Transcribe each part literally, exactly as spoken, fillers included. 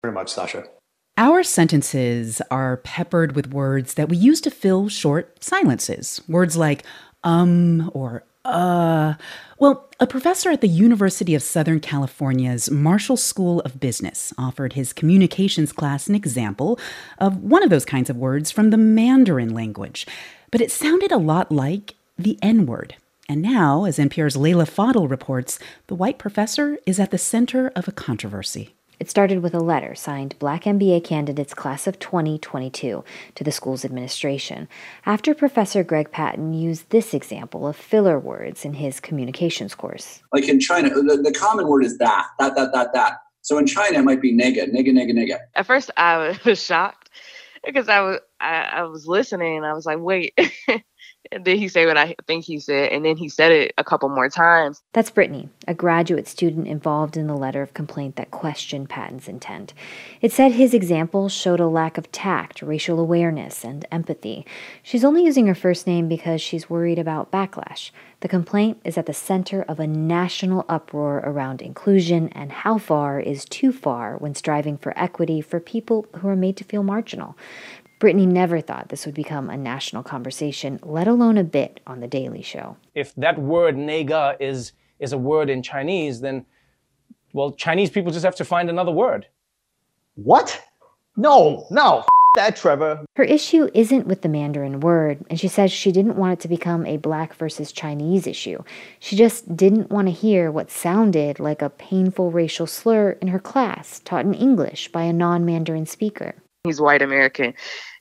Very much, Sasha. Our sentences are peppered with words that we use to fill short silences. Words like um or uh. Well, a professor at the University of Southern California's Marshall School of Business offered his communications class an example of one of those kinds of words from the Mandarin language. But it sounded a lot like the N-word. And now, as N P R's Leila Fadel reports, the white professor is at the center of a controversy. It started with a letter signed Black M B A Candidates Class of twenty twenty-two to the school's administration, after Professor Greg Patton used this example of filler words in his communications course. Like in China, the, the common word is that, that, that, that, that. So in China, it might be nega, nega, nega, nega. At first, I was shocked because I was, I, I was listening and I was like, wait. And then he said what I think he said, and then he said it a couple more times. That's Brittany, a graduate student involved in the letter of complaint that questioned Patton's intent. It said his example showed a lack of tact, racial awareness, and empathy. She's only using her first name because she's worried about backlash. The complaint is at the center of a national uproar around inclusion and how far is too far when striving for equity for people who are made to feel marginal. Brittany never thought this would become a national conversation, let alone a bit on The Daily Show. If that word nega is is a word in Chinese, then, well, Chinese people just have to find another word. What? No, no, f- that, Trevor. Her issue isn't with the Mandarin word, and she says she didn't want it to become a Black versus Chinese issue. She just didn't want to hear what sounded like a painful racial slur in her class, taught in English by a non-Mandarin speaker. He's white American.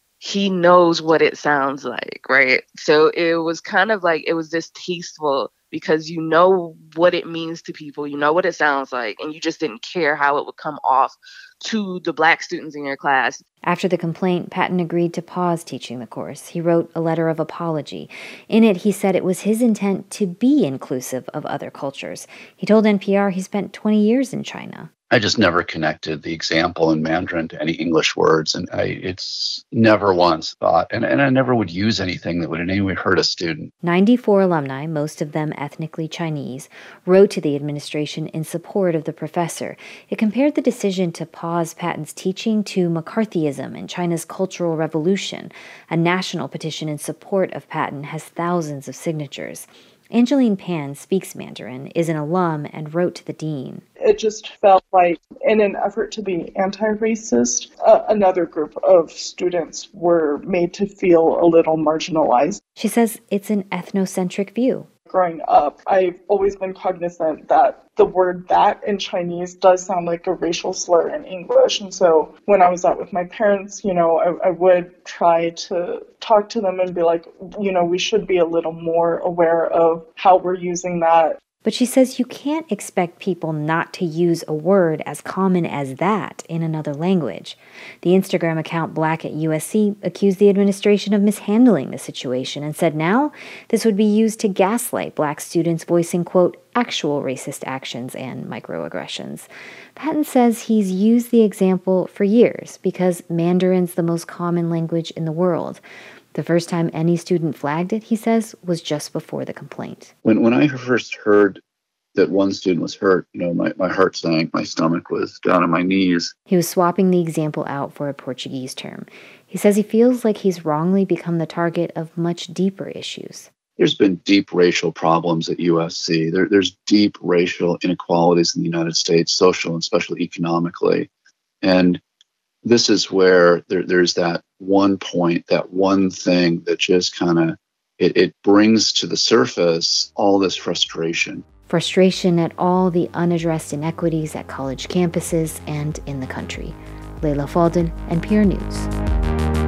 He knows what it sounds like, right? So it was kind of like, it was distasteful because you know what it means to people, you know what it sounds like, and you just didn't care how it would come off to the Black students in your class. After the complaint, Patton agreed to pause teaching the course. He wrote a letter of apology. In it, he said it was his intent to be inclusive of other cultures. He told N P R he spent twenty years in China. I just never connected the example in Mandarin to any English words, and I it's never once thought, and, and I never would use anything that would in any way hurt a student. ninety-four alumni, most of them ethnically Chinese, wrote to the administration in support of the professor. It compared the decision to pause Patton's teaching to McCarthyism and China's Cultural Revolution. A national petition in support of Patton has thousands of signatures. Angeline Pan speaks Mandarin, is an alum, and wrote to the dean. It just felt like, in an effort to be anti-racist, uh, another group of students were made to feel a little marginalized. She says it's an ethnocentric view. Growing up, I've always been cognizant that the word that in Chinese does sound like a racial slur in English. And so when I was out with my parents, you know, I, I would try to talk to them and be like, you know, we should be a little more aware of how we're using that. But she says you can't expect people not to use a word as common as that in another language. The Instagram account Black at U S C accused the administration of mishandling the situation and said now this would be used to gaslight Black students voicing, quote, actual racist actions and microaggressions. Patton says he's used the example for years because Mandarin's the most common language in the world. The first time any student flagged it, he says, was just before the complaint. When when I first heard that one student was hurt, you know, my, my heart sank, my stomach was down on my knees. He was swapping the example out for a Portuguese term. He says he feels like he's wrongly become the target of much deeper issues. There's been deep racial problems at U S C. There, there's deep racial inequalities in the United States, social and especially economically. And this is where there, there's that one point, that one thing that just kind of, it, it brings to the surface all this frustration. Frustration at all the unaddressed inequities at college campuses and in the country. Leila Fadel, N P R News.